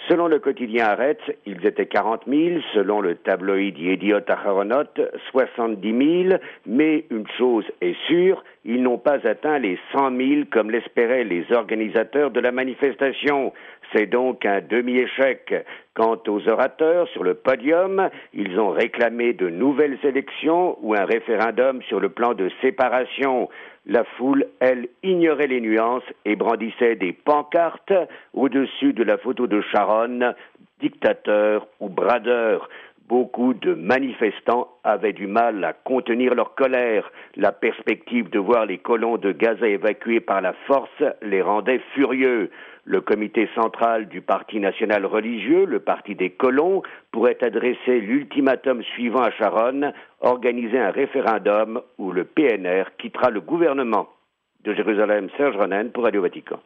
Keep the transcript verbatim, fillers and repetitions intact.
Selon le quotidien Haaretz, ils étaient quarante mille, selon le tabloïd Yediot Aharonot, soixante-dix mille, mais une chose est sûre, ils n'ont pas atteint les cent mille comme l'espéraient les organisateurs de la manifestation. C'est donc un demi-échec. Quant aux orateurs sur le podium, ils ont réclamé de nouvelles élections ou un référendum sur le plan de séparation. La foule, elle, ignorait les nuances et brandissait des pancartes au-dessus de la photo de Sharon, dictateur ou bradeur. Beaucoup de manifestants avaient du mal à contenir leur colère. La perspective de voir les colons de Gaza évacués par la force les rendait furieux. Le comité central du Parti national religieux, le Parti des colons, pourrait adresser l'ultimatum suivant à Sharon, organiser un référendum où le P N R quittera le gouvernement. De Jérusalem, Serge Ronen pour Radio Vatican.